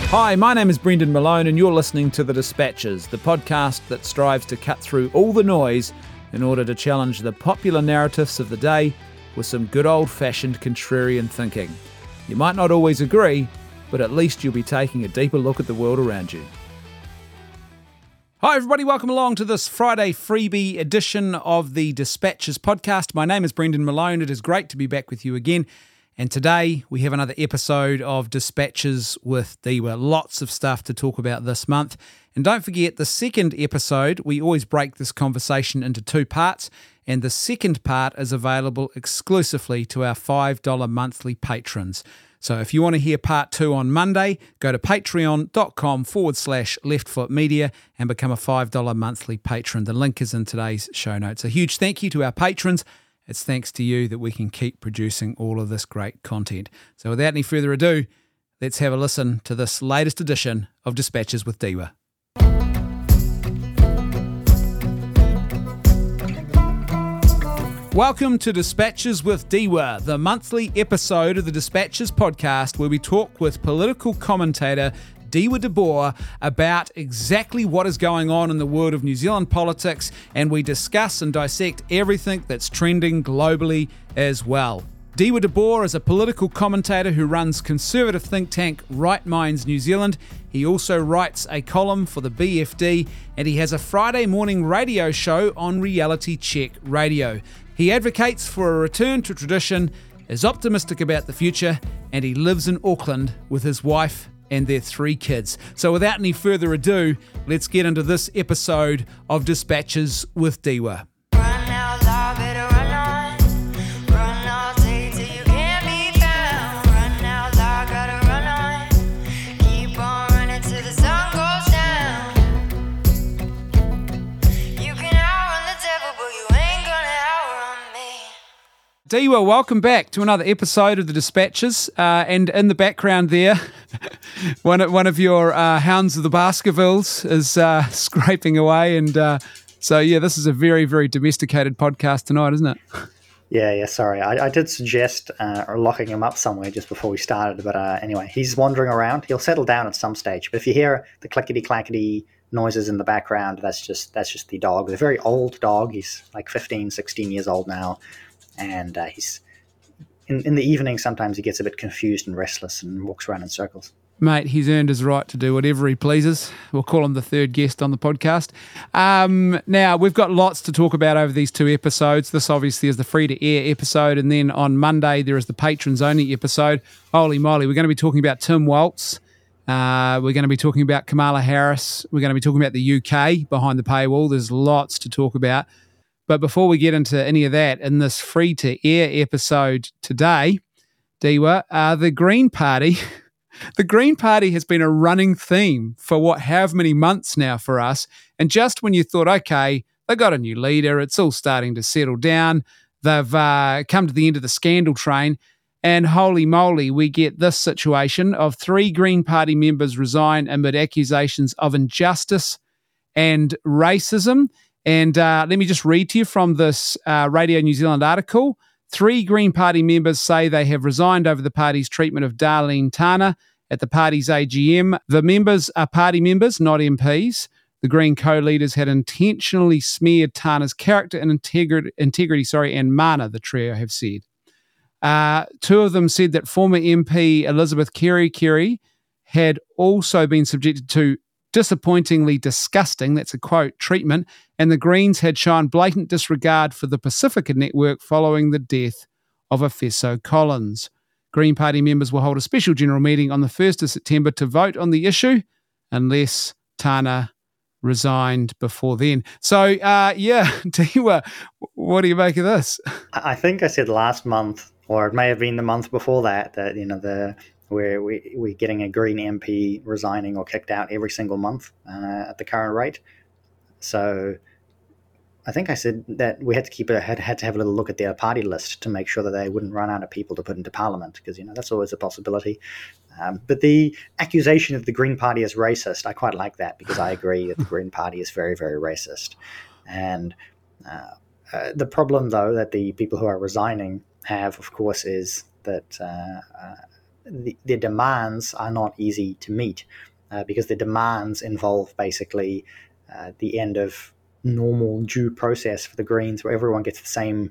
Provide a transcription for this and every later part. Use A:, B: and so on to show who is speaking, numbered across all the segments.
A: Hi, my name is Brendan Malone and you're listening to The Dispatches, the podcast that strives to cut through all the noise in order to challenge the popular narratives of the day with some good old-fashioned contrarian thinking. You might not always agree, but at least you'll be taking a deeper look at the world around you. Hi everybody, welcome along to this Friday freebie edition of the Dispatches podcast. My name is Brendan Malone. It is great to be back with you again. And today we have another episode of Dispatches with Dewa. Lots of stuff to talk about this month. And don't forget, the second episode, we always break this conversation into two parts. And the second part is available exclusively to our $5 monthly patrons. So if you want to hear part two on Monday, go to patreon.com/leftfootmedia and become a $5 monthly patron. The link is in today's show notes. A huge thank you to our patrons. It's thanks to you that we can keep producing all of this great content. So without any further ado, let's have a listen to this latest edition of Dispatches with Dewa. Welcome to Dispatches with Dewa, the monthly episode of the Dispatches podcast where we talk with political commentator Dewa de Boer about exactly what is going on in the world of New Zealand politics, and we discuss and dissect everything that's trending globally as well. Dewa de Boer is a political commentator who runs conservative think tank Right Minds New Zealand. He also writes a column for the BFD, and he has a Friday morning radio show on Reality Check Radio. He advocates for a return to tradition, is optimistic about the future, and he lives in Auckland with his wife and their 3 kids. So without any further ado, let's get into this episode of Dispatches with Dewa. Dewa, welcome back to another episode of the Dispatches, and in the background there, one of your hounds of the Baskervilles is scraping away, and so this is a very, very domesticated podcast tonight, isn't it?
B: Yeah, sorry. I did suggest locking him up somewhere just before we started, but anyway, he's wandering around. He'll settle down at some stage, but if you hear the clickety-clackety noises in the background, that's just the dog. It's a very old dog. He's like 15, 16 years old now. And he's in the evening, sometimes he gets a bit confused and restless and walks around in circles.
A: Mate, he's earned his right to do whatever he pleases. We'll call him the third guest on the podcast. Now, we've got lots to talk about over these 2 episodes. This obviously is the free-to-air episode, and then on Monday there is the patrons-only episode. Holy moly, we're going to be talking about Tim Walz. We're going to be talking about Kamala Harris. We're going to be talking about the UK behind the paywall. There's lots to talk about. But before we get into any of that, in this free-to-air episode today, Dewa, the Green Party, the Green Party has been a running theme for however many months now for us. And just when you thought, okay, they got a new leader, it's all starting to settle down, they've come to the end of the scandal train, and holy moly, we get this situation of 3 Green Party members resign amid accusations of injustice and racism. And let me just read to you from this Radio New Zealand article. 3 Green Party members say they have resigned over the party's treatment of Darlene Tana at the party's AGM. The members are party members, not MPs. The Green co-leaders had intentionally smeared Tana's character and integrity, and mana, the trio have said. 2 of them said that former MP Elizabeth Kerekere had also been subjected to disappointingly disgusting, that's a quote, treatment, and the Greens had shown blatant disregard for the Pacifica Network following the death of Efeso Collins. Green Party members will hold a special general meeting on the 1st of September to vote on the issue, unless Tana resigned before then. So, Dewa, what do you make of this?
B: I think I said last month, or it may have been the month before that where we're getting a Green MP resigning or kicked out every single month at the current rate. So I think I said that we had to have a little look at their party list to make sure that they wouldn't run out of people to put into Parliament, because that's always a possibility. But the accusation of the Green Party as racist, I quite like that, because I agree that the Green Party is very, very racist. And the problem, though, that the people who are resigning have, of course, is that their demands are not easy to meet because the demands involve basically the end of normal due process for the Greens, where everyone gets the same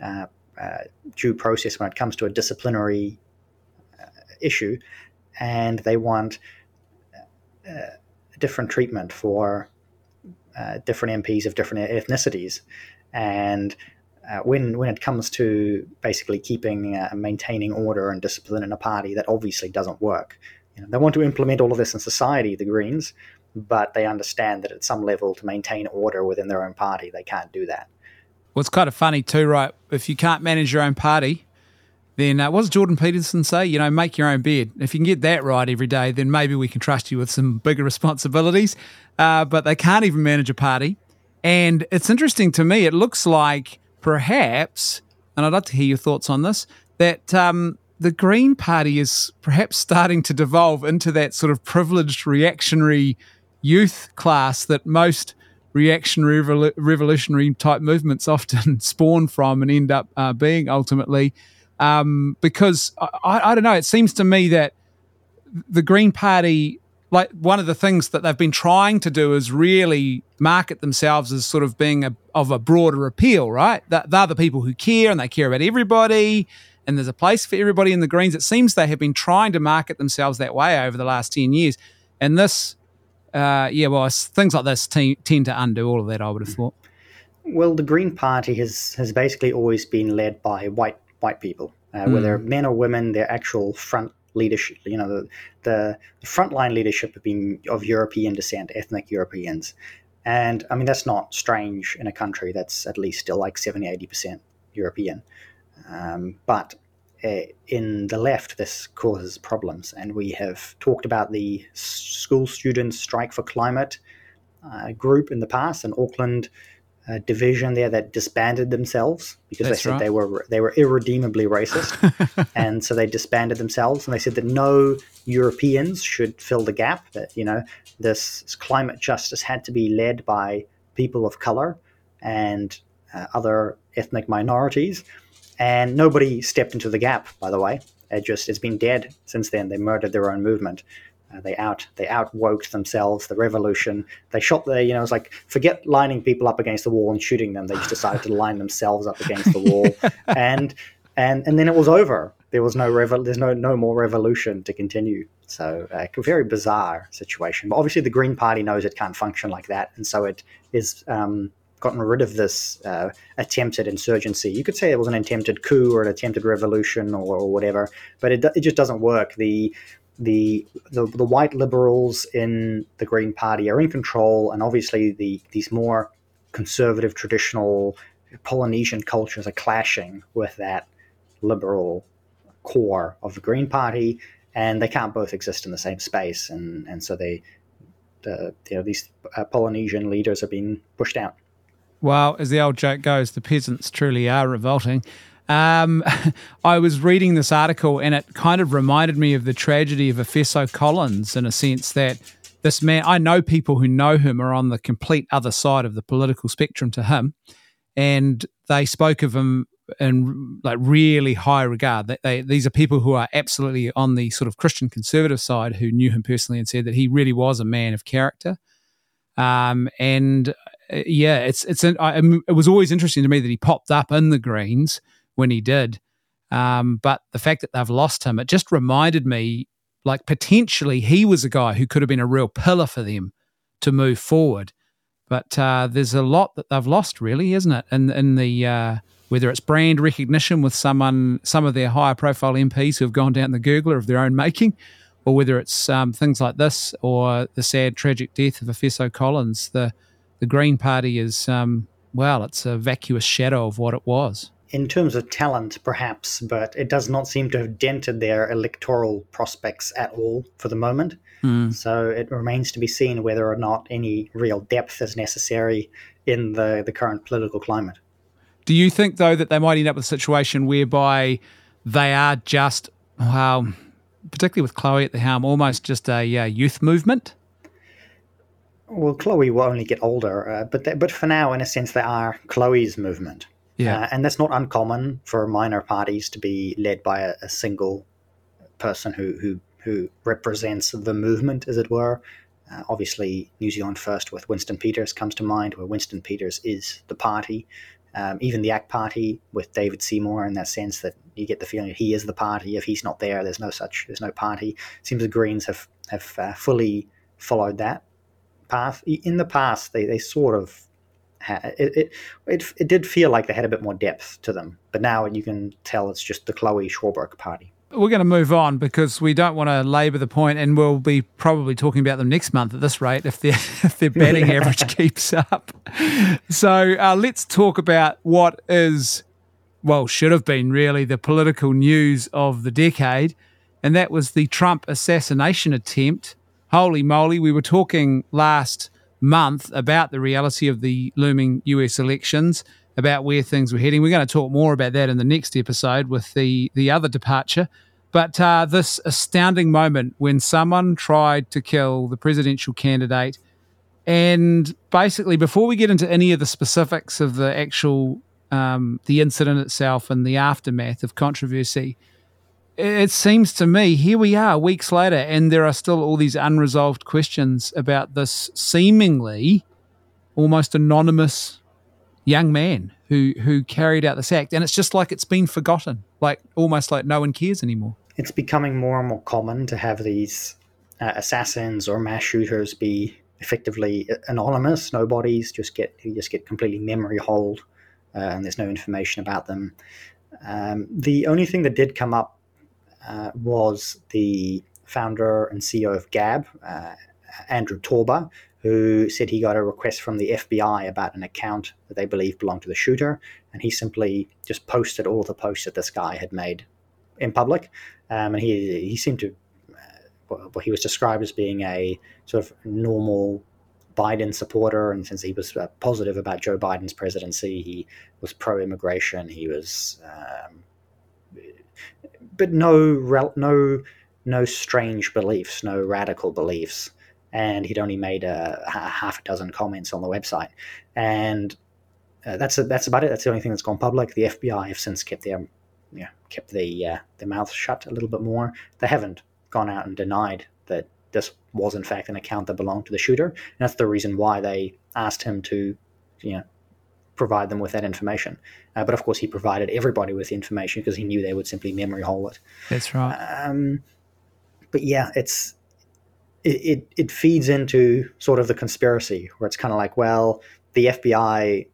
B: due process when it comes to a disciplinary issue, and they want different treatment for different MPs of different ethnicities. And when it comes to basically maintaining order and discipline in a party, that obviously doesn't work. They want to implement all of this in society, the Greens, but they understand that at some level, to maintain order within their own party, they can't do that.
A: Well, it's kind of funny too, right? If you can't manage your own party, then what does Jordan Peterson say? Make your own bed. If you can get that right every day, then maybe we can trust you with some bigger responsibilities. But they can't even manage a party. And it's interesting to me, it looks like perhaps, and I'd love to hear your thoughts on this, that the Green Party is perhaps starting to devolve into that sort of privileged reactionary youth class that most reactionary revolutionary type movements often spawn from and end up being ultimately. Because I don't know, it seems to me that the Green Party, like one of the things that they've been trying to do is really market themselves as sort of being of a broader appeal, right? They're the people who care and they care about everybody and there's a place for everybody in the Greens. It seems they have been trying to market themselves that way over the last 10 years. And this, things like this tend to undo all of that, I would have thought.
B: Well, the Green Party has basically always been led by white people, whether men or women. Their actual front leadership, the frontline leadership have been of European descent, ethnic Europeans. And I mean, that's not strange in a country that's at least still like 70-80% European. But in the left, this causes problems. And we have talked about the School Students Strike for Climate group in the past, an Auckland division there that disbanded themselves because they said they were irredeemably racist. And so they disbanded themselves, and they said that no Europeans should fill the gap, that this climate justice had to be led by people of color and other ethnic minorities. And nobody stepped into the gap, by the way. It's been dead since then. They murdered their own movement. They out-woked themselves, the revolution. They shot it was like, forget lining people up against the wall and shooting them. They just decided to line themselves up against the wall. And then it was over. There was there's no more revolution to continue. So a very bizarre situation. But obviously the Green Party knows it can't function like that. And so it is gotten rid of this attempted insurgency. You could say it was an attempted coup or an attempted revolution or whatever, but it just doesn't work. The white liberals in the Green Party are in control, and obviously these more conservative, traditional Polynesian cultures are clashing with that liberal core of the Green Party, and they can't both exist in the same space, and so these Polynesian leaders are being pushed out.
A: Well, as the old joke goes, the peasants truly are revolting. I was reading this article and it kind of reminded me of the tragedy of Efeso Collins, in a sense that this man, I know people who know him are on the complete other side of the political spectrum to him, and they spoke of him in like really high regard. These are people who are absolutely on the sort of Christian conservative side who knew him personally and said that he really was a man of character. It was always interesting to me that he popped up in the Greens when he did. But the fact that they've lost him, it just reminded me, like, potentially he was a guy who could have been a real pillar for them to move forward. But there's a lot that they've lost, really, isn't it? In the whether it's brand recognition with some of their higher profile MPs who have gone down the gurgler of their own making, or whether it's things like this or the sad, tragic death of Efeso Collins. The Green Party is, it's a vacuous shadow of what it was.
B: In terms of talent, perhaps, but it does not seem to have dented their electoral prospects at all for the moment. So it remains to be seen whether or not any real depth is necessary in the current political climate.
A: Do you think, though, that they might end up with a situation whereby they are just, particularly with Chloe at the helm, almost just a youth movement?
B: Well, Chloe will only get older, but for now, in a sense, they are Chloe's movement. Yeah, and that's not uncommon for minor parties to be led by a single person who represents the movement, as it were. Obviously, New Zealand First with Winston Peters comes to mind, where Winston Peters is the party. Even the ACT Party with David Seymour, in that sense that you get the feeling that he is the party. If he's not there, there's no party. It seems the Greens have fully followed that path. In the past, they sort of it did feel like they had a bit more depth to them, but now you can tell it's just the Chloe Schwarberg party.
A: We're going to move on because we don't want to labour the point, and we'll be probably talking about them next month at this rate if their batting average keeps up. So let's talk about what should have been really the political news of the decade, and that was the Trump assassination attempt. Holy moly, we were talking last month about the reality of the looming US elections, about where things were heading. We're going to talk more about that in the next episode with the other departure. But this astounding moment when someone tried to kill the presidential candidate, and basically before we get into any of the specifics of the actual the incident itself and the aftermath of controversy, it seems to me here we are weeks later and there are still all these unresolved questions about this seemingly almost anonymous young man who carried out this act, and it's just like it's been forgotten, like almost like no one cares anymore.
B: It's becoming more and more common to have these assassins or mass shooters be effectively anonymous. Nobodies just get completely memory holed, and there's no information about them. The only thing that did come up was the founder and CEO of Gab, Andrew Torba, who said he got a request from the FBI about an account that they believe belonged to the shooter, and he simply just posted all of the posts that this guy had made in public. And he seemed to, he was described as being a sort of normal Biden supporter, and since he was positive about Joe Biden's presidency, he was pro-immigration. He was, but no strange beliefs, no radical beliefs. And he'd only made half a dozen comments on the website, and that's about it. That's the only thing that's gone public. The FBI have since kept their mouth shut a little bit more. They haven't gone out and denied that this was in fact an account that belonged to the shooter, and that's the reason why they asked him to, provide them with that information. But of course, he provided everybody with the information because he knew they would simply memory hole it.
A: That's right.
B: But yeah, it feeds into sort of the conspiracy where it's kind of like, well, the FBI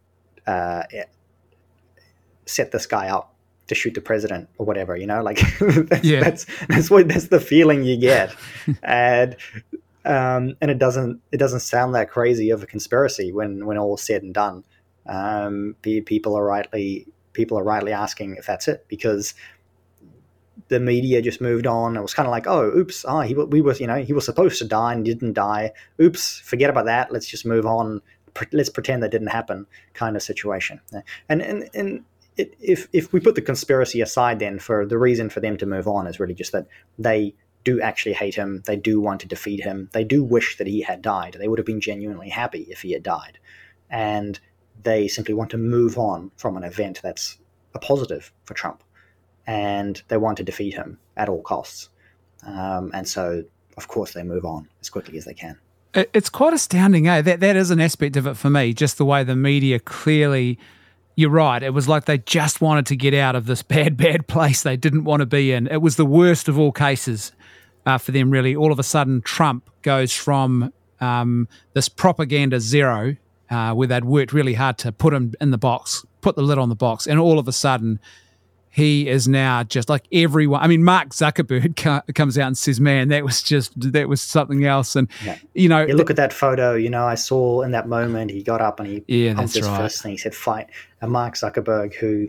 B: set this guy up to shoot the president or whatever, like that's the feeling you get. And it doesn't sound that crazy of a conspiracy when all's said and done. People are rightly asking if that's it, because the media just moved on. It was kind of like, oh, oops, he was supposed to die and didn't die. Oops, forget about that. Let's just move on. Let's pretend that didn't happen, kind of situation. And if we put the conspiracy aside, then for the reason for them to move on is really just that they do actually hate him. They do want to defeat him. They do wish that he had died. They would have been genuinely happy if he had died, and they simply want to move on from an event that's a positive for Trump. And they want to defeat him at all costs. And so, of course, they move on as quickly as they can.
A: It's quite astounding, eh? That is an aspect of it for me, just the way the media clearly, you're right, it was like they just wanted to get out of this bad place they didn't want to be in. It was the worst of all cases for them, really. All of a sudden, Trump goes from this propaganda zero, where they'd worked really hard to put him in the box, put the lid on the box, and all of a sudden, he is now just like everyone. I mean, Mark Zuckerberg comes out and says, man, that was something else. And,
B: you look at that photo, I saw in that moment, he got up and he pumped his fist and he said, fight. And Mark Zuckerberg, who,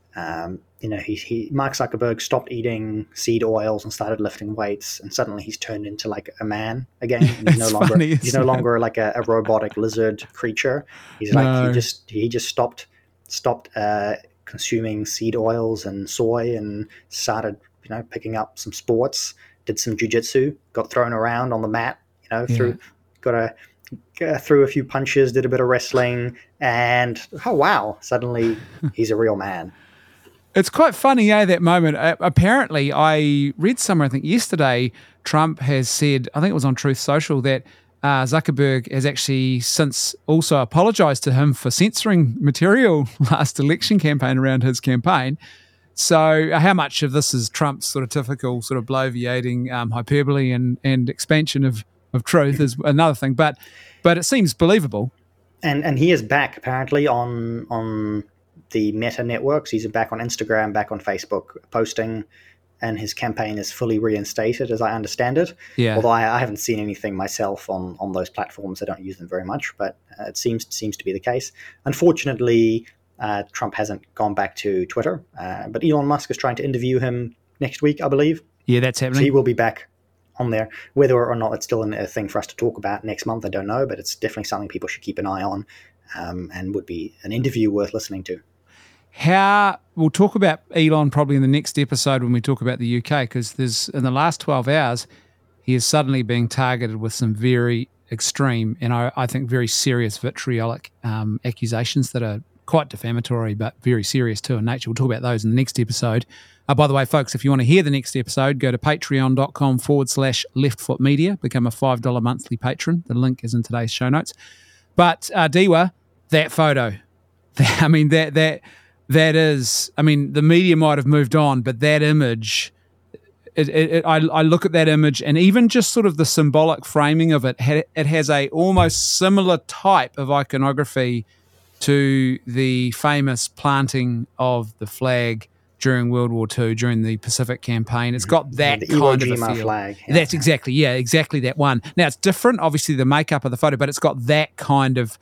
B: Mark Zuckerberg stopped eating seed oils and started lifting weights, and suddenly he's turned into like a man again. And he's no longer like a robotic lizard creature. He's he just stopped consuming seed oils and soy and started, picking up some sports, did some jiu-jitsu, got thrown around on the mat, threw a few punches, did a bit of wrestling, and oh wow, suddenly he's a real man.
A: It's quite funny, that moment. Apparently, I read somewhere, I think yesterday, Trump has said, I think it was on Truth Social, that Zuckerberg has actually since also apologised to him for censoring material last election campaign around his campaign. So how much of this is Trump's sort of typical sort of bloviating hyperbole and expansion of truth is another thing. But it seems believable.
B: And he is back apparently on the Meta networks. He's back on Instagram, back on Facebook, posting, and his campaign is fully reinstated, as I understand it.
A: Yeah.
B: Although I haven't seen anything myself on those platforms. I don't use them very much, but it seems to be the case. Unfortunately, Trump hasn't gone back to Twitter, but Elon Musk is trying to interview him next week, I believe.
A: Yeah, that's happening.
B: So he will be back on there. Whether or not it's still a thing for us to talk about next month, I don't know, but it's definitely something people should keep an eye on, and would be an interview worth listening to.
A: We'll talk about Elon probably in the next episode when we talk about the UK, because in the last 12 hours, he is suddenly being targeted with some very extreme and I think very serious vitriolic accusations that are quite defamatory, but very serious too in nature. We'll talk about those in the next episode. By the way, folks, if you want to hear the next episode, go to patreon.com/leftfootmedia, become a $5 monthly patron. The link is in today's show notes. But Diwa, that photo, that is, the media might have moved on, but that image, I look at that image and even just sort of the symbolic framing of it, it has a almost similar type of iconography to the famous planting of the flag during World War II, during the Pacific Campaign. It's got that
B: the
A: kind of a
B: Iwo Jima
A: feel.
B: flag. Yeah.
A: That's exactly that one. Now, it's different, obviously, the makeup of the photo, but it's got that kind of,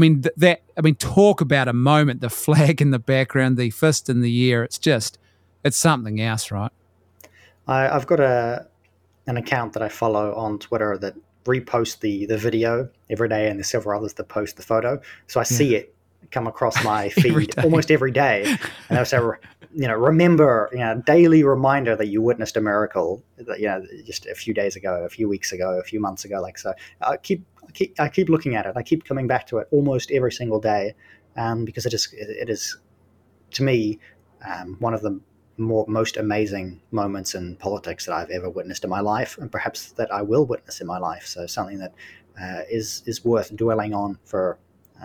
A: talk about a moment, the flag in the background, the fist in the air. It's something else, right?
B: I've got an account that I follow on Twitter that reposts the video every day, and there's several others that post the photo. So I see it come across my feed almost every day, and they'll say, remember, daily reminder that you witnessed a miracle, just a few days ago, a few weeks ago, a few months ago. Like, so I keep looking at it. I keep coming back to it almost every single day, because it is to me one of the most amazing moments in politics that I've ever witnessed in my life, and perhaps that I will witness in my life. So something that is worth dwelling on for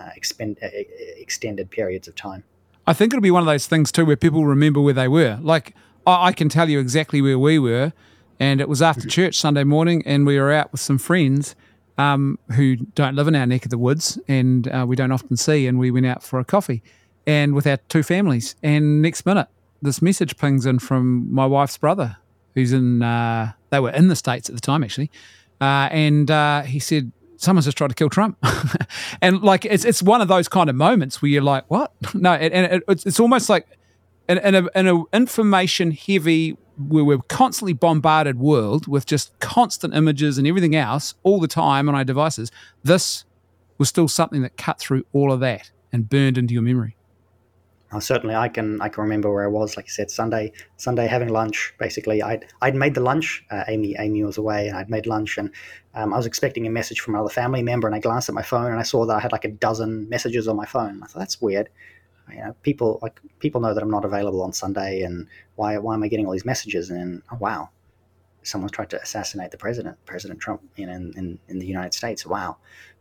B: extended periods of time.
A: I think it'll be one of those things too where people remember where they were. Like, I can tell you exactly where we were, and it was after church Sunday morning, and we were out with some friends who don't live in our neck of the woods, and we don't often see, and we went out for a coffee and with our two families, and next minute this message pings in from my wife's brother, who's they were in the States at the time actually, and he said, someone's just tried to kill Trump. And like, it's one of those kind of moments where you're like, what? No, and it's almost like in a information heavy, where we're constantly bombarded world with just constant images and everything else all the time on our devices. This was still something that cut through all of that and burned into your memory.
B: Certainly, I can remember where I was. Like you said, Sunday having lunch. Basically, I'd made the lunch. Amy was away, and I'd made lunch, and I was expecting a message from another family member. And I glanced at my phone, and I saw that I had like a dozen messages on my phone. I thought, that's weird. People know that I'm not available on Sunday, and why am I getting all these messages? And oh wow, someone's tried to assassinate the president, President Trump, in the United States. Wow,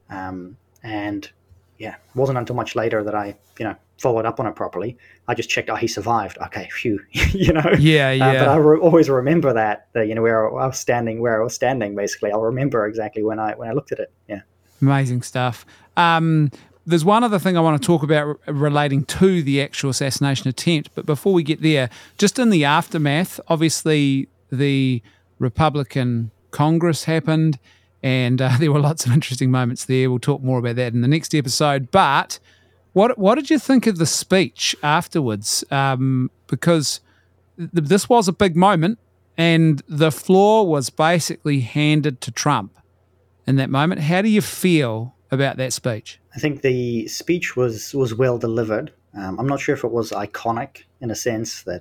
B: and yeah, it wasn't until much later that I followed up on it properly. I just checked, he survived. Okay, phew,
A: Yeah.
B: But I always remember that where I was standing, basically. I'll remember exactly when I looked at it. Yeah.
A: Amazing stuff. There's one other thing I want to talk about relating to the actual assassination attempt, but before we get there, just in the aftermath, obviously the Republican Congress happened, and there were lots of interesting moments there. We'll talk more about that in the next episode, but what did you think of the speech afterwards? Because this was a big moment, and the floor was basically handed to Trump in that moment. How do you feel about that speech?
B: I think the speech was well delivered. I'm not sure if it was iconic in a sense that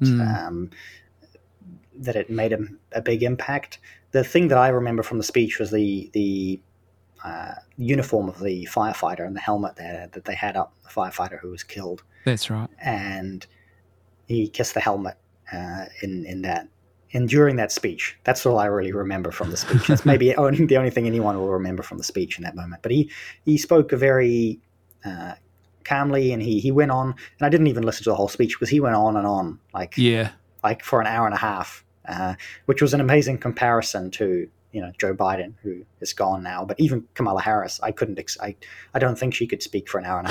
B: that it made a big impact. The thing that I remember from the speech was the uniform of the firefighter and the helmet that they had up, the firefighter who was killed.
A: That's right.
B: And he kissed the helmet in that. And during that speech, that's all I really remember from the speech. That's maybe the only thing anyone will remember from the speech in that moment. But he spoke very calmly, and he went on. And I didn't even listen to the whole speech because he went on and on, like for an hour and a half, which was an amazing comparison to Joe Biden, who is gone now. But even Kamala Harris, I don't think she could speak for an hour and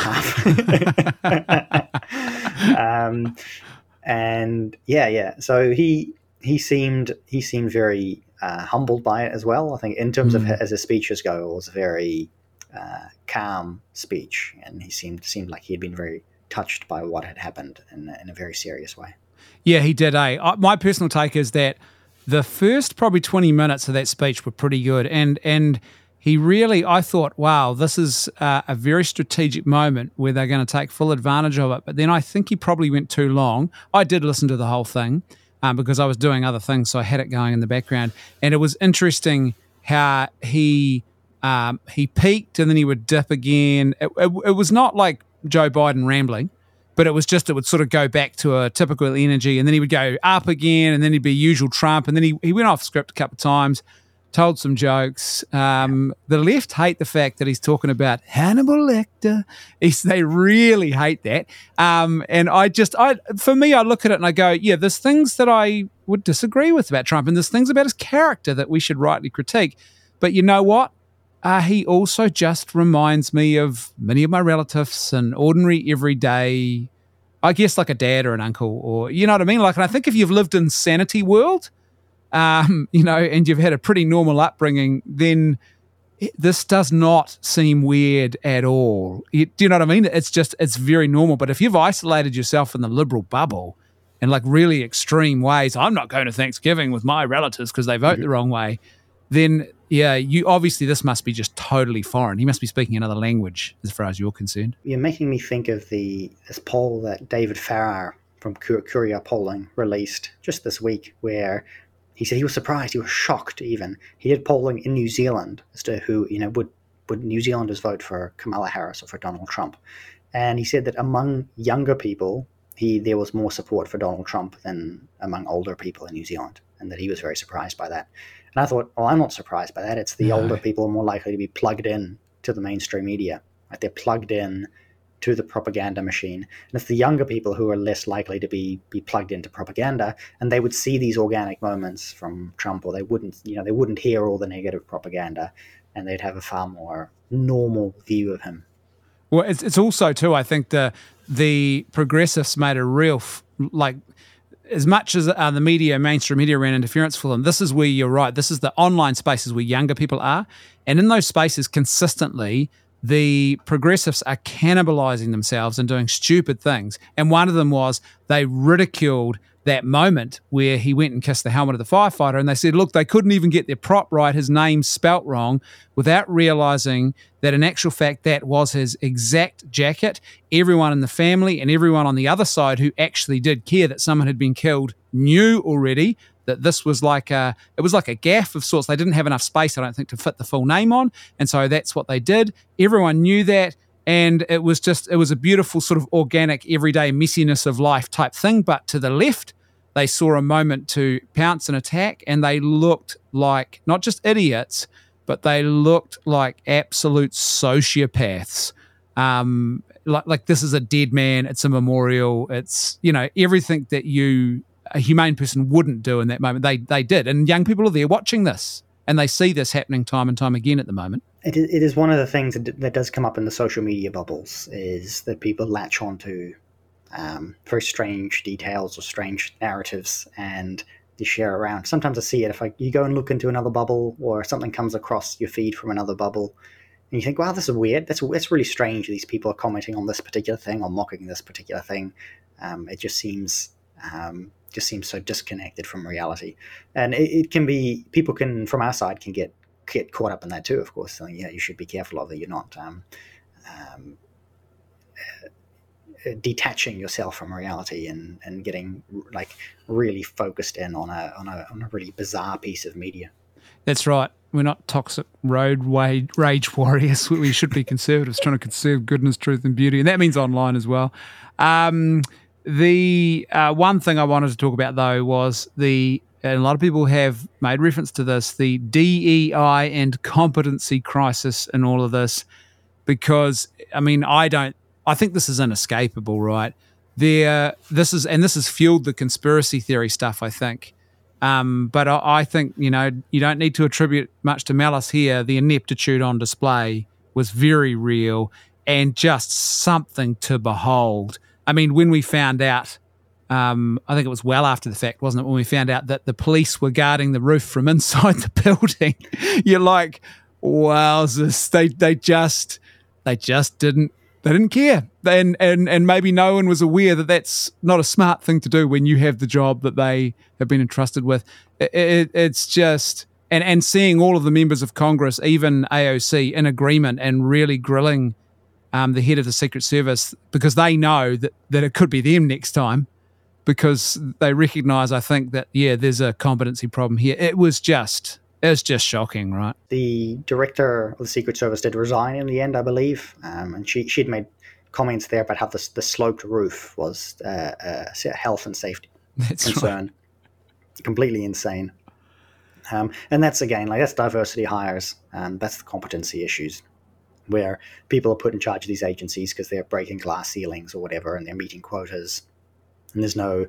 B: a half. And so he seemed very humbled by it as well. I think in terms of as his speeches go, it was a very calm speech, and he seemed like he had been very touched by what had happened in a very serious way.
A: Yeah, he did. My personal take is that the first probably 20 minutes of that speech were pretty good, and he really, I thought, wow, this is a very strategic moment where they're going to take full advantage of it. But then I think he probably went too long. I did listen to the whole thing because I was doing other things, so I had it going in the background, and it was interesting how he peaked and then he would dip again. It was not like Joe Biden rambling, but it would sort of go back to a typical energy, and then he would go up again, and then he'd be usual Trump, and then he went off script a couple of times, told some jokes. The left hate the fact that he's talking about Hannibal Lecter. They really hate that. And for me, I look at it and I go, yeah, there's things that I would disagree with about Trump, and there's things about his character that we should rightly critique. But you know what? He also just reminds me of many of my relatives and ordinary, everyday, I guess like a dad or an uncle, or you know what I mean? Like, and I think if you've lived in sanity world, and you've had a pretty normal upbringing, then this does not seem weird at all. Do you know what I mean? It's very normal. But if you've isolated yourself in the liberal bubble in like really extreme ways, I'm not going to Thanksgiving with my relatives because they vote the wrong way, then yeah, you obviously this must be just totally foreign. He must be speaking another language as far as you're concerned.
B: You're making me think of this poll that David Farrar from Courier Polling released just this week, where he said he was surprised, he was shocked even. He did polling in New Zealand as to who, would New Zealanders vote for Kamala Harris or for Donald Trump. And he said that among younger people, there was more support for Donald Trump than among older people in New Zealand, and that he was very surprised by that. And I thought, well, I'm not surprised by that. It's the older people are more likely to be plugged in to the mainstream media. Like they're plugged in to the propaganda machine. And it's the younger people who are less likely to be plugged into propaganda, and they would see these organic moments from Trump, or they wouldn't hear all the negative propaganda, and they'd have a far more normal view of him.
A: Well, it's also too, I think the progressives made a real as much as the media, mainstream media, ran interference for them, this is where you're right. This is the online spaces where younger people are. And in those spaces, consistently, the progressives are cannibalizing themselves and doing stupid things. And one of them was they ridiculed that moment where he went and kissed the helmet of the firefighter, and they said, look, they couldn't even get their prop right, his name spelt wrong, without realizing that in actual fact that was his exact jacket. Everyone in the family and everyone on the other side who actually did care that someone had been killed knew already that this was like a gaffe of sorts. They didn't have enough space, I don't think, to fit the full name on, and so that's what they did. Everyone knew that. And it was a beautiful sort of organic, everyday messiness of life type thing. But to the left, they saw a moment to pounce and attack, and they looked like not just idiots, but they looked like absolute sociopaths. Like this is a dead man. It's a memorial. It's, everything that a humane person wouldn't do in that moment. They did. And young people are there watching this, and they see this happening time and time again at the moment.
B: It is one of the things that does come up in the social media bubbles, is that people latch onto very strange details or strange narratives, and they share around. Sometimes I see it if you go and look into another bubble, or something comes across your feed from another bubble, and you think, wow, this is weird. That's really strange. These people are commenting on this particular thing or mocking this particular thing. It just seems so disconnected from reality, and it can be, people can, from our side, can get caught up in that too, of course. So, you should be careful of it. You're not detaching yourself from reality and getting like really focused in on a really bizarre piece of media.
A: That's right. We're not toxic road rage warriors. We should be conservatives trying to conserve goodness, truth, and beauty, and that means online as well. The one thing I wanted to talk about, though, was and a lot of people have made reference to this, the DEI and competency crisis in all of this, because, I mean, I think this is inescapable, right? This has fueled the conspiracy theory stuff, I think. But I think, you don't need to attribute much to malice here. The ineptitude on display was very real and just something to behold. I mean, when we found out, I think it was well after the fact, wasn't it, when we found out that the police were guarding the roof from inside the building, you're like, wowzers, they just didn't care. And maybe no one was aware that that's not a smart thing to do when you have the job that they have been entrusted with. It's just, and seeing all of the members of Congress, even AOC, in agreement and really grilling the head of the Secret Service, because they know that it could be them next time, because they recognize, I think, that, there's a competency problem here. It was just shocking, right?
B: The director of the Secret Service did resign in the end, I believe, and she'd made comments there about how the sloped roof was a health and safety concern. Right. Completely insane. And that's, again, that's diversity hires, and that's the competency issues, where people are put in charge of these agencies because they're breaking glass ceilings or whatever, and they're meeting quotas, and there's no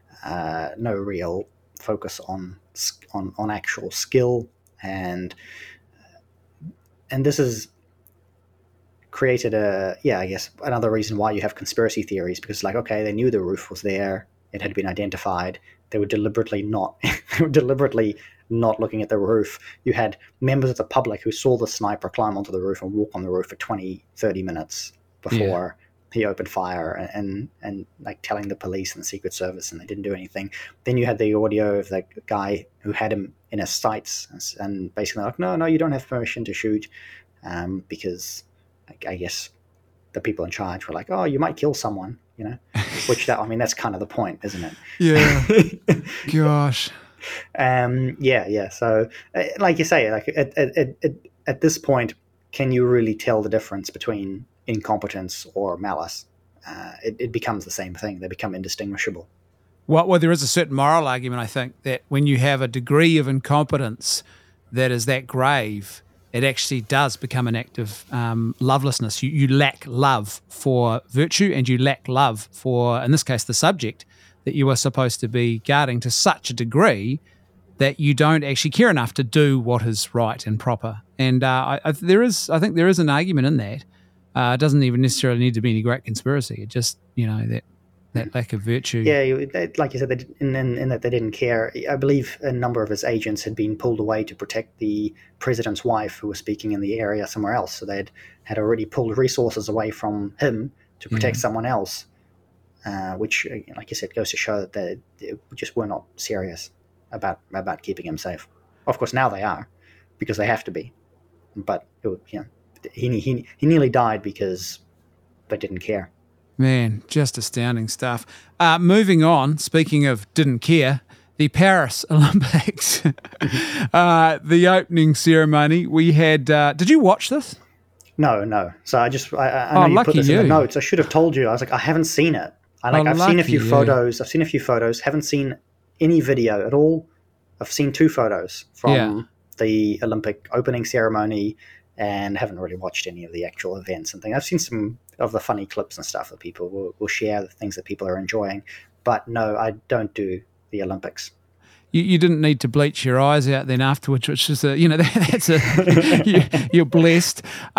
B: real focus on actual skill, and this has created another reason why you have conspiracy theories, because okay, they knew the roof was there, it had been identified, they were deliberately not looking at the roof. You had members of the public who saw the sniper climb onto the roof and walk on the roof for 20-30 minutes before he opened fire, and telling the police and the Secret Service, and they didn't do anything. Then you had the audio of the guy who had him in his sights, and basically no, you don't have permission to shoot, because I guess the people in charge were like, oh, you might kill someone, which that's kind of the point, isn't it?
A: Yeah. Gosh.
B: So like you say, at this point, can you really tell the difference between incompetence or malice? It becomes the same thing. They become indistinguishable.
A: Well, there is a certain moral argument, I think, that when you have a degree of incompetence that is that grave, it actually does become an act of lovelessness. You lack love for virtue, and you lack love for, in this case, the subject that you are supposed to be guarding, to such a degree that you don't actually care enough to do what is right and proper. And I think there is an argument in that. It doesn't even necessarily need to be any great conspiracy. It just, that lack of virtue.
B: Yeah, like you said, in that they didn't care. I believe a number of his agents had been pulled away to protect the president's wife, who was speaking in the area somewhere else. So they had already pulled resources away from him to protect someone else, which, like you said, goes to show that they just were not serious about keeping him safe. Of course, now they are, because they have to be. But he nearly died because they didn't care.
A: Man, just astounding stuff. Moving on, speaking of didn't care, the Paris Olympics, the opening ceremony, we had... did you watch this?
B: No. So I know you put this in the notes. I should have told you. I was like, I haven't seen it. I've seen a few photos. I've seen a few photos. Haven't seen any video at all. I've seen 2 photos from the Olympic opening ceremony, and haven't really watched any of the actual events and things. I've seen some of the funny clips and stuff that people will share, the things that people are enjoying. But no, I don't do the Olympics.
A: You didn't need to bleach your eyes out then afterwards, which is you're blessed.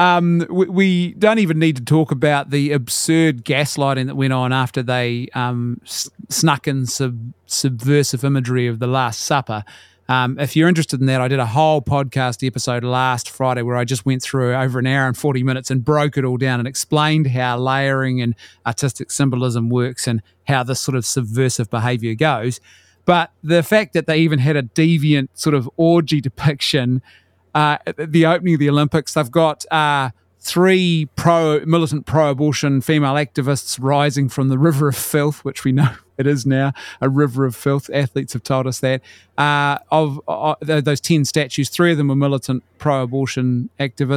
A: We don't even need to talk about the absurd gaslighting that went on after they snuck in subversive imagery of the Last Supper. If you're interested in that, I did a whole podcast episode last Friday where I just went through over an hour and 40 minutes and broke it all down and explained how layering and artistic symbolism works and how this sort of subversive behavior goes. But the fact that they even had a deviant sort of orgy depiction at the opening of the Olympics, they've got 3 militant pro-abortion female activists rising from the river of filth, which we know it is now a river of filth. Athletes have told us that. Of those 10 statues, 3 of them were militant pro-abortion activists.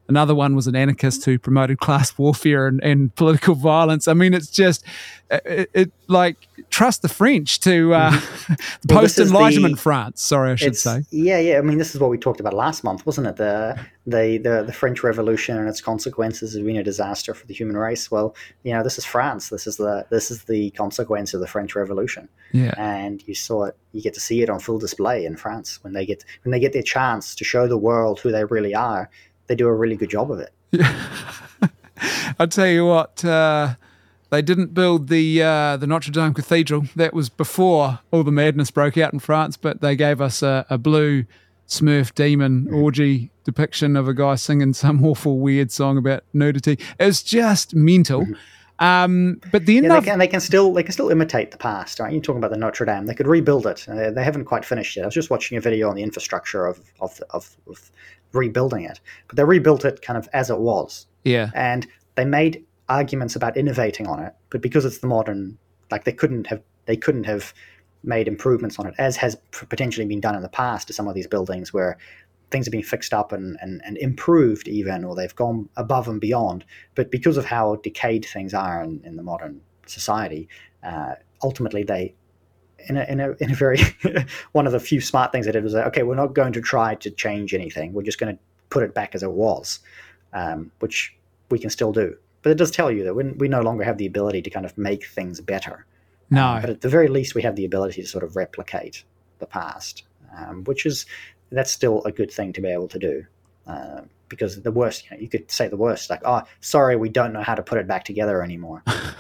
A: Another one was an anarchist who promoted class warfare and political violence. I mean, it's just like trust the French to post-Enlightenment France. Sorry, I should say.
B: Yeah. I mean, this is what we talked about last month, wasn't it? The French Revolution and its consequences have been a disaster for the human race. Well, this is France. This is the consequence of the French Revolution.
A: Yeah.
B: And you saw it. You get to see it on full display in France when they get their chance to show the world who they really are. They do a really good job of it.
A: Yeah. I'll tell you what, they didn't build the Notre Dame Cathedral. That was before all the madness broke out in France, but they gave us a blue Smurf demon orgy depiction of a guy singing some awful weird song about nudity. It was just mental. But then
B: they can still imitate the past, right? You're talking about the Notre Dame. They could rebuild it. They haven't quite finished it. I was just watching a video on the infrastructure of rebuilding it, but they rebuilt it kind of as it was.
A: Yeah,
B: and they made arguments about innovating on it, but because it's the modern, like they couldn't have made improvements on it as has potentially been done in the past to some of these buildings where things have been fixed up and improved even, or they've gone above and beyond. But because of how decayed things are in the modern society, ultimately they, in a very one of the few smart things they did was like, okay, we're not going to try to change anything. We're just going to put it back as it was, which we can still do. But it does tell you that we no longer have the ability to kind of make things better.
A: No.
B: But at the very least, we have the ability to sort of replicate the past, that's still a good thing to be able to do. Because the worst, you could say the worst, like, oh, sorry, we don't know how to put it back together anymore.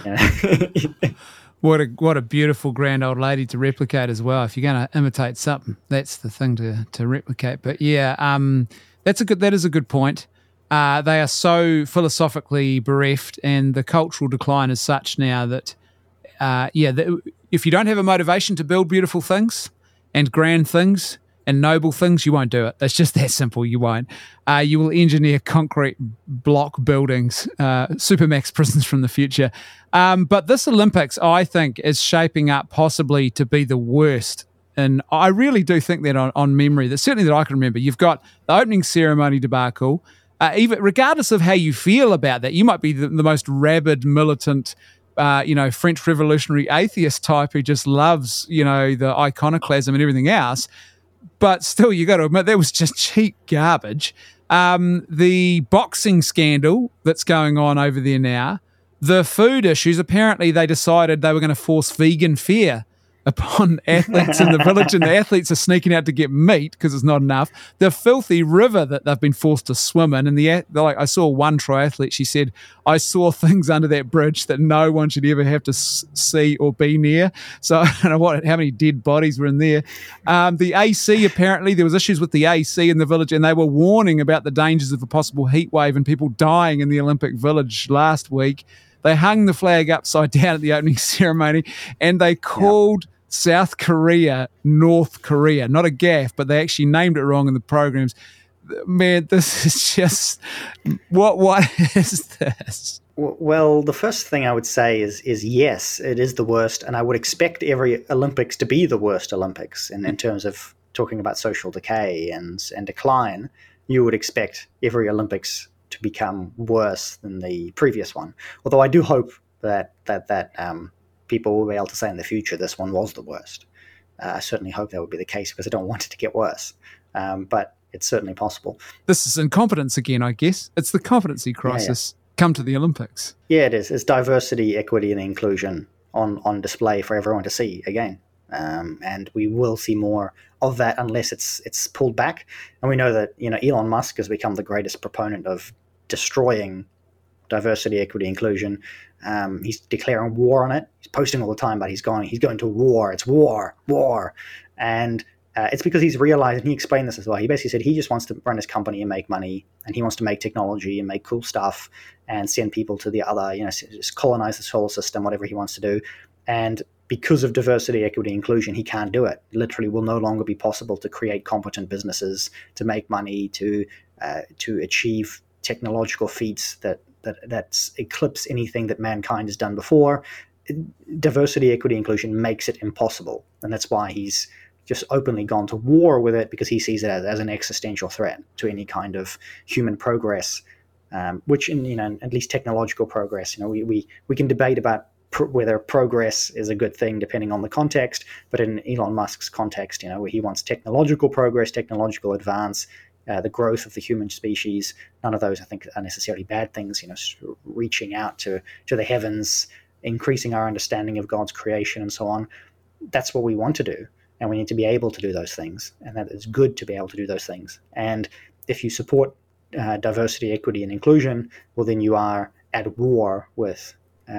A: What a beautiful grand old lady to replicate as well. If you're going to imitate something, that's the thing to replicate. But yeah, that is a good point. They are so philosophically bereft, and the cultural decline is such now that, if you don't have a motivation to build beautiful things and grand things and noble things, you won't do it. It's just that simple. You won't. You will engineer concrete block buildings, supermax prisons from the future. But this Olympics, I think, is shaping up possibly to be the worst. And I really do think that on memory, that certainly that I can remember. You've got the opening ceremony debacle. Even regardless of how you feel about that, you might be the most rabid, militant, French revolutionary atheist type who just loves, the iconoclasm and everything else. But still, you got to admit, that was just cheap garbage. The boxing scandal that's going on over there now, the food issues, apparently they decided they were going to force vegan fare upon athletes in the village, and the athletes are sneaking out to get meat because it's not enough. The filthy river that they've been forced to swim in, and I saw one triathlete, she said, I saw things under that bridge that no one should ever have to see or be near. So I don't know how many dead bodies were in there. The AC, apparently there was issues with the AC in the village, and they were warning about the dangers of a possible heat wave and people dying in the Olympic Village last week. They hung the flag upside down at the opening ceremony, and they called South Korea North Korea. Not a gaffe, but they actually named it wrong in the programs. Man, this is just what is this?
B: Well, the first thing I would say is yes, it is the worst, and I would expect every Olympics to be the worst Olympics. And in terms of talking about social decay and decline, you would expect every Olympics to become worse than the previous one. Although I do hope that people will be able to say in the future this one was the worst. I certainly hope that would be the case because I don't want it to get worse. But it's certainly possible.
A: This is incompetence again, I guess. It's the competency crisis come to the Olympics.
B: Yeah, it is. It's diversity, equity, and inclusion on display for everyone to see again. And we will see more of that unless it's pulled back. And we know that Elon Musk has become the greatest proponent of destroying diversity, equity, inclusion. He's declaring war on it. He's posting all the time, but he's going to war. It's war. And it's because he's realized, and he explained this as well. He basically said he just wants to run his company and make money, and he wants to make technology and make cool stuff and send people to the other, just colonize the solar system, whatever he wants to do. And because of diversity, equity, inclusion, he can't do it. It literally will no longer be possible to create competent businesses, to make money, to achieve technological feats that eclipse anything that mankind has done before. Diversity, equity, inclusion makes it impossible. And that's why he's just openly gone to war with it, because he sees it as an existential threat to any kind of human progress which in at least technological progress, we can debate about whether progress is a good thing depending on the context, but in Elon Musk's context, where he wants technological progress, technological advance, the growth of the human species, none of those I think are necessarily bad things. Reaching out to the heavens, increasing our understanding of God's creation and so on. That's what we want to do, and we need to be able to do those things, and that it's good to be able to do those things. And if you support diversity, equity, and inclusion, well, then you are at war with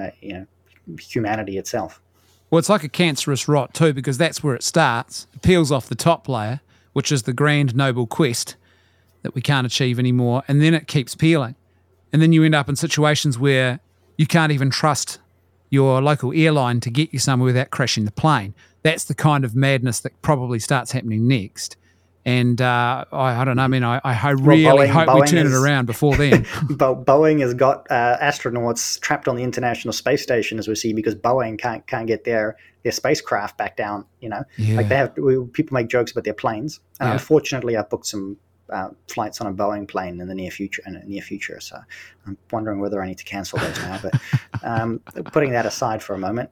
B: humanity itself.
A: Well, it's like a cancerous rot too, because that's where it starts. It peels off the top layer, which is the grand noble quest that we can't achieve anymore, and then it keeps peeling. And then you end up in situations where you can't even trust your local airline to get you somewhere without crashing the plane. That's the kind of madness that probably starts happening next. And I don't know. I mean, I really hope we turn it around before then.
B: Boeing has got astronauts trapped on the International Space Station, as we see, because Boeing can't get their spacecraft back down. Like people make jokes about their planes. And unfortunately, I've booked some flights on a Boeing plane in the near future. So I'm wondering whether I need to cancel those now. But putting that aside for a moment,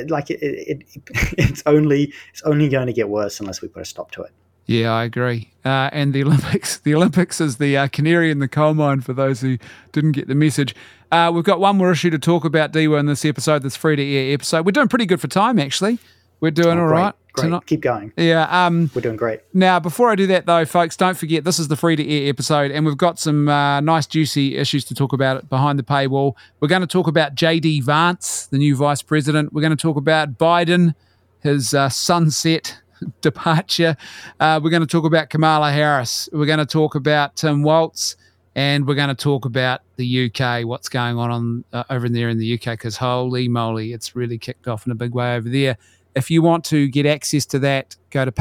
B: it's only going to get worse unless we put a stop to it.
A: Yeah, I agree. And the Olympics is the canary in the coal mine for those who didn't get the message. We've got one more issue to talk about, Dewa, in this episode, this free-to-air episode. We're doing pretty good for time, actually. We're doing all right.
B: Great. Keep going.
A: Yeah.
B: We're doing great.
A: Now, before I do that, though, folks, don't forget, this is the free-to-air episode, and we've got some nice, juicy issues to talk about behind the paywall. We're going to talk about J.D. Vance, the new vice president. We're going to talk about Biden, his sunset departure. We're going to talk about Kamala Harris. We're going to talk about Tim Walz, and we're going to talk about the UK, what's going on over there in the UK, because holy moly, it's really kicked off in a big way over there. If you want to get access to that, go to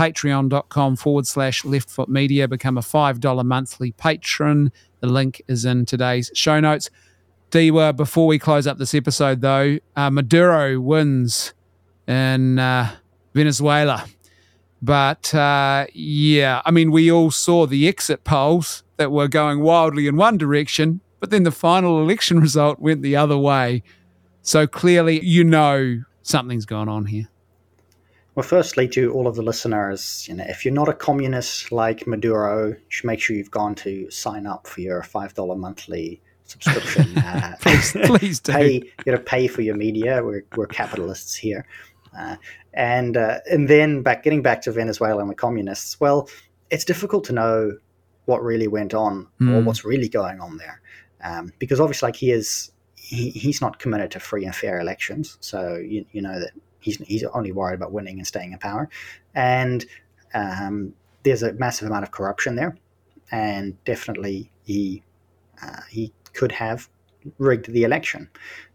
A: patreon.com/leftfootmedia, become a $5 monthly patron. The link is in today's show notes. Dewa, before we close up this episode, though, Maduro wins in Venezuela. But, I mean, we all saw the exit polls that were going wildly in one direction, but then the final election result went the other way. So clearly, something's going on here.
B: Well, firstly, to all of the listeners, if you're not a communist like Maduro, you should make sure you've gone to sign up for your $5 monthly subscription.
A: Please do.
B: Pay for your media. We're capitalists here. And then getting back to Venezuela and the communists, well, it's difficult to know what really went on or what's really going on there, because obviously, like he's not committed to free and fair elections. So you know that he's only worried about winning and staying in power, and there's a massive amount of corruption there, and definitely he could have rigged the election.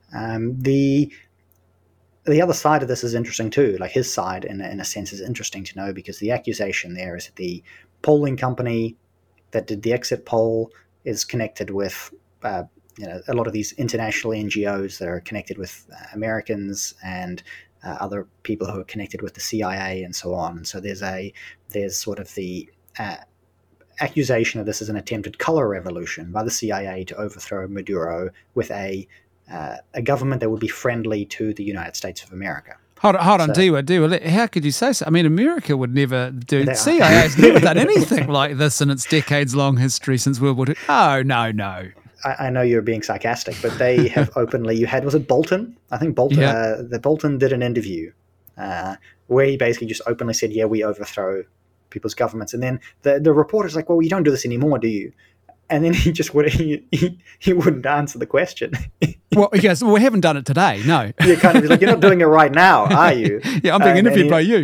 B: The other side of this is interesting too. Like his side, in a sense, is interesting to know, because the accusation there is that the polling company that did the exit poll is connected with a lot of these international NGOs that are connected with Americans and other people who are connected with the CIA and so on. And so there's sort of the accusation of this as an attempted color revolution by the CIA to overthrow Maduro with a government that would be friendly to the United States of America.
A: Hold on, Dewa. How could you say so? I mean, America would never do. The CIA's never done anything like this in its decades-long history since World War II. Oh, no.
B: I know you're being sarcastic, but they have openly. Was it Bolton? I think Bolton. Yeah. The Bolton did an interview where he basically just openly said, "Yeah, we overthrow people's governments." And then the reporter's like, "Well, you don't do this anymore, do you?" And then he just he wouldn't answer the question.
A: Well, he goes, "Well, we haven't done it today, no."
B: You're kind of like, "You're not doing it right now, are you?"
A: Yeah, I'm being interviewed by you.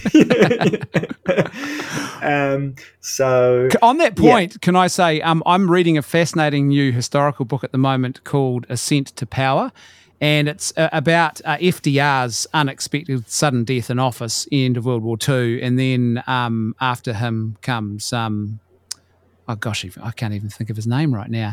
B: So
A: on that point, Can I say I'm reading a fascinating new historical book at the moment called Ascent to Power, and it's about FDR's unexpected sudden death in office, end of World War II, and then after him comes I can't even think of his name right now.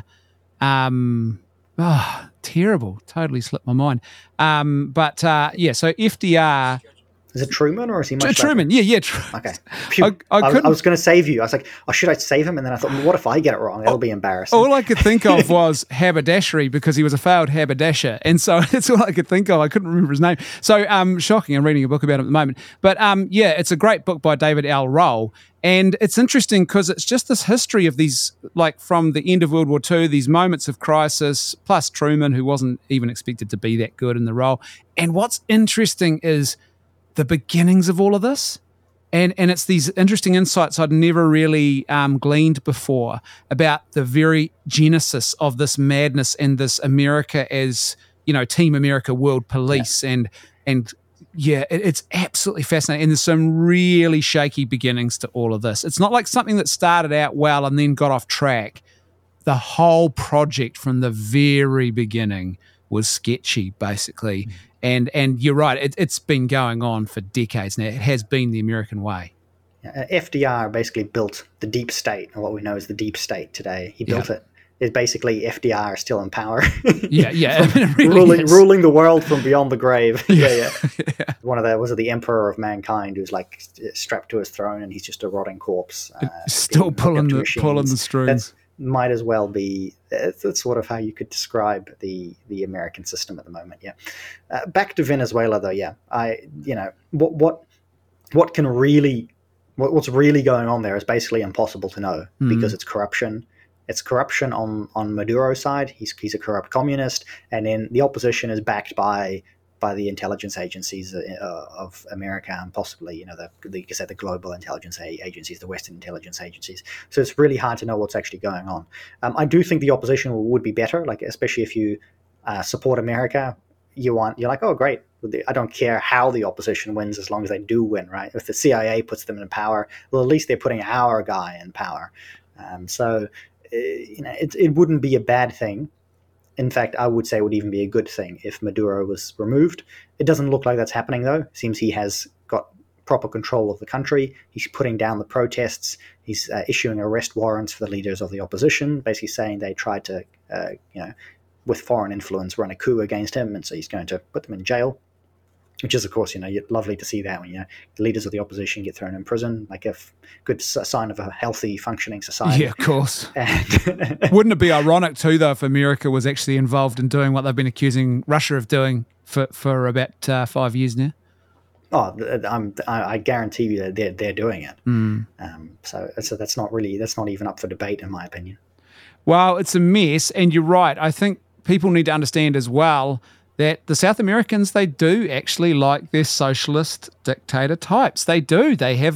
A: Terrible. Totally slipped my mind. So FDR
B: Is it Truman or is he much
A: Truman?
B: later?
A: Yeah.
B: Okay.
A: I
B: was going to save you. I was like, oh, should I save him? And then I thought, well, what if I get it wrong? That'll be embarrassing.
A: All I could think of was haberdashery because he was a failed haberdasher. And so that's all I could think of. I couldn't remember his name. So shocking. I'm reading a book about him at the moment. But yeah, it's a great book by David L. Roll. And it's interesting because it's just this history of these, like from the end of World War II, these moments of crisis, plus Truman, who wasn't even expected to be that good in the role. And what's interesting is the beginnings of all of this. And it's these interesting insights I'd never really gleaned before about the very genesis of this madness and this America as, Team America World Police. Yeah. And yeah, it's absolutely fascinating. And there's some really shaky beginnings to all of this. It's not like something that started out well and then got off track. The whole project from the very beginning was sketchy, basically. And you're right, it's been going on for decades now. It has been the American way.
B: FDR basically built the deep state, or what we know as the deep state today. He built it. It's basically FDR still in power.
A: Yeah. I mean, it really
B: ruling the world from beyond the grave. Yeah. One of was it the Emperor of Mankind, who's like strapped to his throne, and he's just a rotting corpse.
A: Still pulling the strings.
B: Might as well be that's sort of how you could describe the American system at the moment. Back to Venezuela though. What's really going on there is basically impossible to know because it's corruption. It's corruption on Maduro's side. He's a corrupt communist, and then the opposition is backed by the intelligence agencies of America, and possibly, the global intelligence agencies, the Western intelligence agencies. So it's really hard to know what's actually going on. I do think the opposition would be better, like especially if you support America. You're like, oh, great. I don't care how the opposition wins as long as they do win, right? If the CIA puts them in power, well, at least they're putting our guy in power. It wouldn't be a bad thing. In fact, I would say it would even be a good thing if Maduro was removed. It doesn't look like that's happening, though. It seems he has got proper control of the country. He's putting down the protests. He's issuing arrest warrants for the leaders of the opposition, basically saying they tried to, with foreign influence, run a coup against him, and so he's going to put them in jail. Which is, of course, lovely to see that when the leaders of the opposition get thrown in prison, like a good sign of a healthy, functioning society.
A: Yeah, of course. Wouldn't it be ironic too, though, if America was actually involved in doing what they've been accusing Russia of doing for about 5 years now?
B: Oh, I guarantee you that they're doing it. So that's not even up for debate, in my opinion.
A: Well, it's a mess, and you're right. I think people need to understand as well that the South Americans, they do actually like their socialist dictator types. They do. They have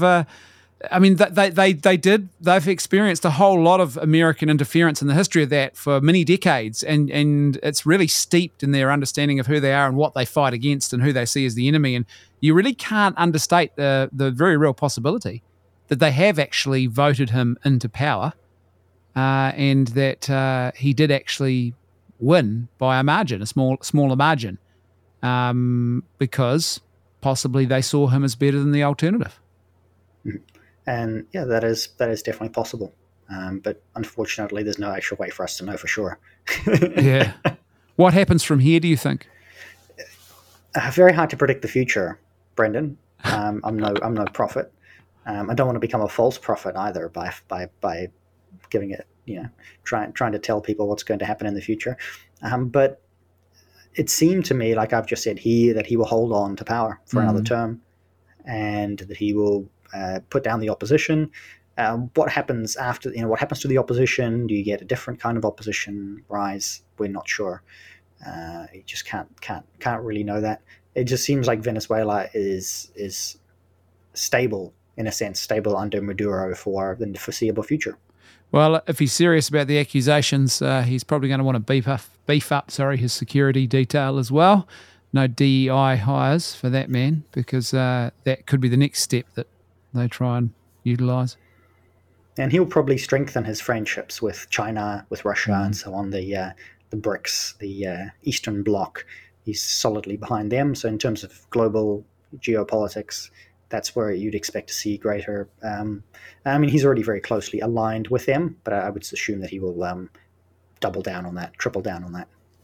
A: they've experienced a whole lot of American interference in the history of that for many decades, and it's really steeped in their understanding of who they are and what they fight against and who they see as the enemy. And you really can't understate the very real possibility that they have actually voted him into power, and that he did actually win by a margin, a smaller margin, because possibly they saw him as better than the alternative.
B: And yeah, that is definitely possible. But unfortunately, there's no actual way for us to know for sure.
A: Yeah. What happens from here, do you think?
B: Very hard to predict the future, Brendan. I'm no prophet. I don't want to become a false prophet either by giving it, trying to tell people what's going to happen in the future. But it seemed to me, like I've just said here, that he will hold on to power for another term, and that he will put down the opposition. What happens after? What happens to the opposition? Do you get a different kind of opposition rise? We're not sure. You just can't really know that. It just seems like Venezuela is stable, in a sense, stable under Maduro for the foreseeable future.
A: Well, if he's serious about the accusations, he's probably going to want to beef up his security detail as well. No DEI hires for that man, because that could be the next step that they try and utilise.
B: And he'll probably strengthen his friendships with China, with Russia, and so on. The BRICS, the Eastern Bloc, he's solidly behind them. So in terms of global geopolitics, that's where you'd expect to see greater. He's already very closely aligned with them, but I would assume that he will double down on that, triple down on that.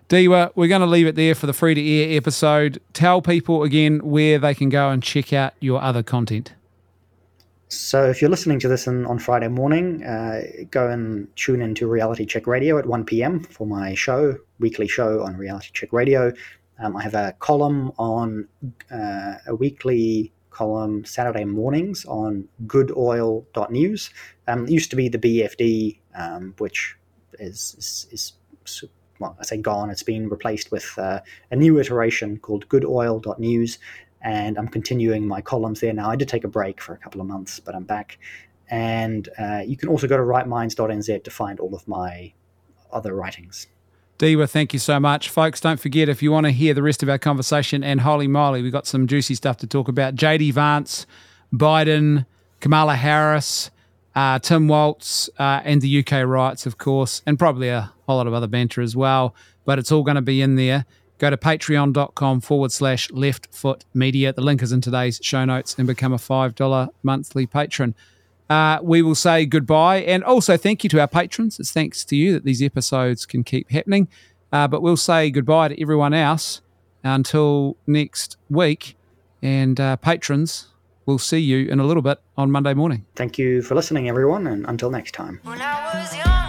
A: Dewa, we're going to leave it there for the Free to Air episode. Tell people again where they can go and check out your other content.
B: So if you're listening to this on Friday morning, go and tune into Reality Check Radio at 1 p.m. for my weekly show on Reality Check Radio. I have a weekly column Saturday mornings on goodoil.news. It used to be the BFD, which is well, I say gone. It's been replaced with a new iteration called goodoil.news. And I'm continuing my columns there now. I did take a break for a couple of months, but I'm back. And you can also go to rightminds.nz to find all of my other writings.
A: Dewa, thank you so much. Folks, don't forget, if you want to hear the rest of our conversation, and holy moly, we've got some juicy stuff to talk about. JD Vance, Biden, Kamala Harris, Tim Walz, and the UK riots, of course, and probably a whole lot of other banter as well. But it's all going to be in there. Go to patreon.com/leftfootmedia. The link is in today's show notes, and become a $5 monthly patron. We will say goodbye, and also thank you to our patrons. It's thanks to you that these episodes can keep happening. But we'll say goodbye to everyone else until next week. And patrons, we'll see you in a little bit on Monday morning.
B: Thank you for listening, everyone, and until next time.
C: When I was young.